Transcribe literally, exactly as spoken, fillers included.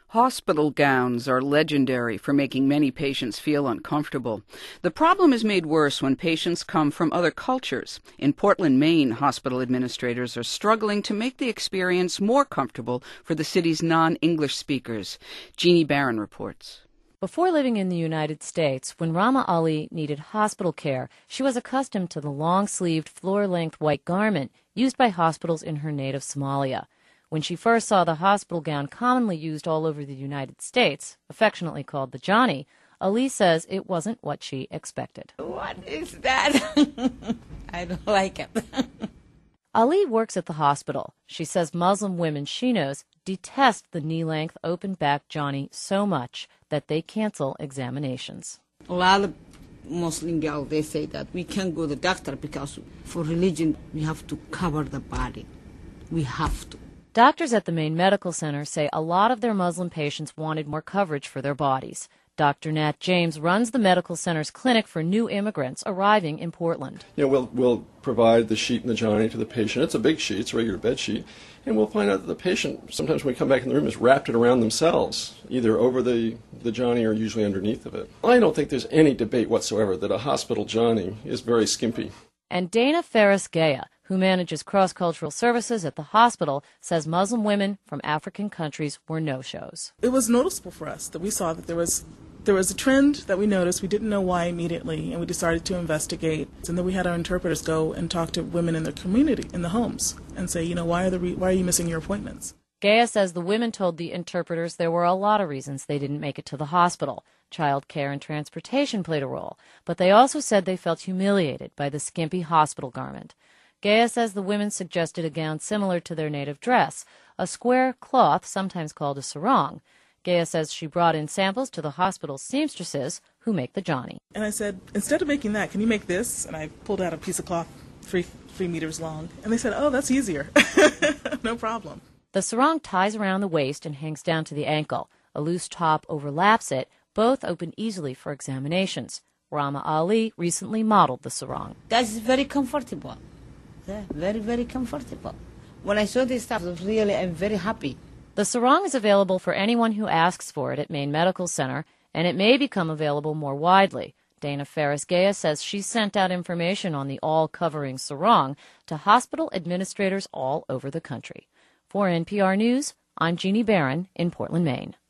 Hospital gowns are legendary for making many patients feel uncomfortable. The problem is made worse when patients come from other cultures. In Portland, Maine, hospital administrators are struggling to make the experience more comfortable for the city's non-English speakers. Jeannie Barron reports. Before living in the United States, when Rama Ali needed hospital care, she was accustomed to the long-sleeved, floor-length white garment used by hospitals in her native Somalia. When she first saw the hospital gown commonly used all over the United States, affectionately called the Johnny, Ali says it wasn't what she expected. What is that? I don't like it. Ali works at the hospital. She says Muslim women she knows detest the knee-length, open-back Johnny so much that they cancel examinations. A lot of Muslim girls, they say that we can't go to the doctor because for religion we have to cover the body. We have to. Doctors at the Maine Medical Center say a lot of their Muslim patients wanted more coverage for their bodies. Doctor Nat James runs the medical center's clinic for new immigrants arriving in Portland. You know, we'll, we'll provide the sheet and the Johnny to the patient. It's a big sheet, it's a regular bed sheet. And we'll find out that the patient, sometimes when we come back in the room, has wrapped it around themselves, either over the, the Johnny or usually underneath of it. I don't think there's any debate whatsoever that a hospital Johnny is very skimpy. And Dana Ferris-Gaya, who manages cross-cultural services at the hospital, says Muslim women from African countries were no-shows. It was noticeable for us that we saw that there was there was a trend that we noticed. We didn't know why immediately, and we decided to investigate. And then we had our interpreters go and talk to women in their community, in the homes, and say, you know, why are the re- why are you missing your appointments? Gaya says the women told the interpreters there were a lot of reasons they didn't make it to the hospital. Child care and transportation played a role, but they also said they felt humiliated by the skimpy hospital garment. Gaya says the women suggested a gown similar to their native dress, a square cloth, sometimes called a sarong. Gaya says she brought in samples to the hospital's seamstresses, who make the Johnny. And I said, instead of making that, can you make this? And I pulled out a piece of cloth three, three meters long. And they said, oh, that's easier. No problem. The sarong ties around the waist and hangs down to the ankle. A loose top overlaps it. Both open easily for examinations. Rama Ali recently modeled the sarong. That's very comfortable. Yeah, very, very comfortable. When I saw this stuff, I was really, I'm very happy. The sarong is available for anyone who asks for it at Maine Medical Center, and it may become available more widely. Dana Ferris-Gaya says she sent out information on the all-covering sarong to hospital administrators all over the country. For N P R News, I'm Jeannie Barron in Portland, Maine.